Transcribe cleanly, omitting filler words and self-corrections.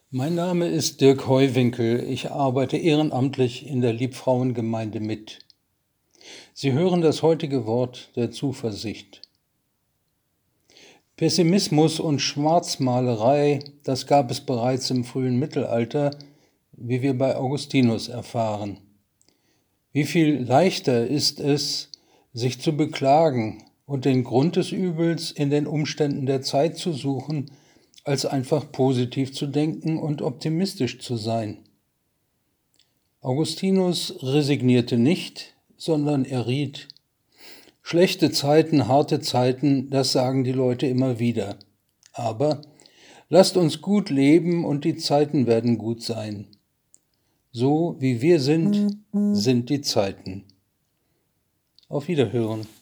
Mein Name ist Dirk Heuwinkel. Ich arbeite ehrenamtlich in der Liebfrauengemeinde mit. Sie hören das heutige Wort der Zuversicht. Pessimismus und Schwarzmalerei, das gab es bereits im frühen Mittelalter, wie wir bei Augustinus erfahren. Wie viel leichter ist es, sich zu beklagen und den Grund des Übels in den Umständen der Zeit zu suchen, als einfach positiv zu denken und optimistisch zu sein. Augustinus resignierte nicht, sondern er riet: Schlechte Zeiten, harte Zeiten, das sagen die Leute immer wieder. Aber lasst uns gut leben und die Zeiten werden gut sein. So wie wir sind, sind die Zeiten. Auf Wiederhören.